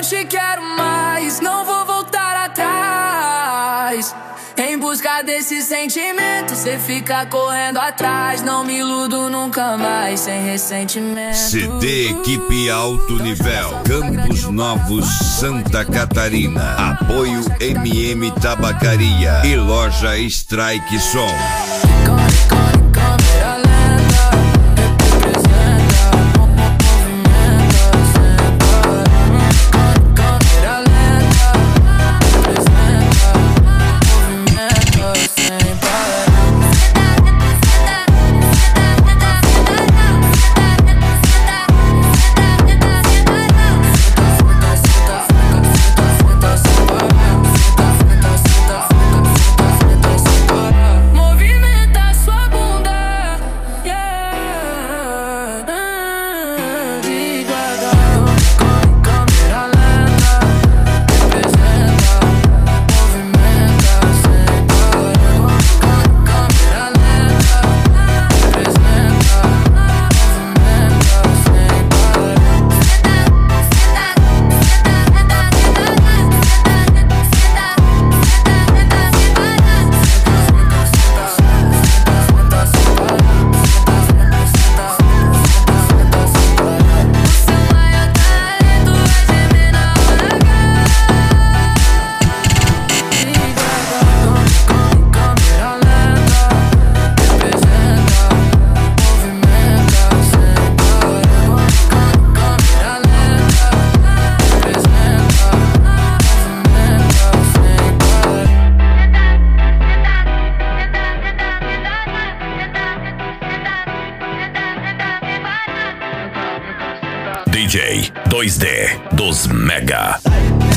te quero mais, não vou voltar atrás. Em busca desse sentimento, cê fica correndo atrás. Não me iludo nunca mais, sem ressentimento. CD Equipe Alto Nível, Campos Novos, Santa Catarina. Apoio MM Tabacaria e Loja Strike Som. DJ 2D dos Mega.